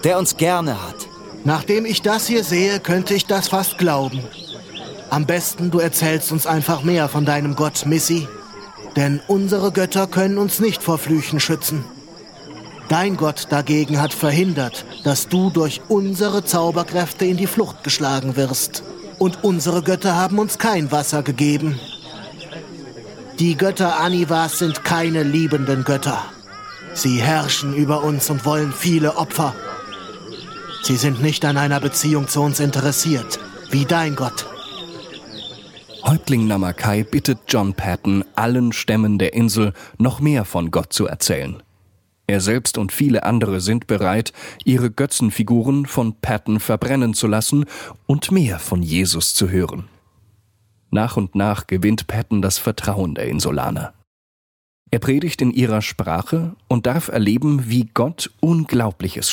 der uns gerne hat. Nachdem ich das hier sehe, könnte ich das fast glauben. Am besten, du erzählst uns einfach mehr von deinem Gott, Missy. Denn unsere Götter können uns nicht vor Flüchen schützen. Dein Gott dagegen hat verhindert, dass du durch unsere Zauberkräfte in die Flucht geschlagen wirst. Und unsere Götter haben uns kein Wasser gegeben. Die Götter Anivas sind keine liebenden Götter. Sie herrschen über uns und wollen viele Opfer. Sie sind nicht an einer Beziehung zu uns interessiert, wie dein Gott. Häuptling Namakai bittet John Patton, allen Stämmen der Insel noch mehr von Gott zu erzählen. Er selbst und viele andere sind bereit, ihre Götzenfiguren von Patton verbrennen zu lassen und mehr von Jesus zu hören. Nach und nach gewinnt Patton das Vertrauen der Insulaner. Er predigt in ihrer Sprache und darf erleben, wie Gott Unglaubliches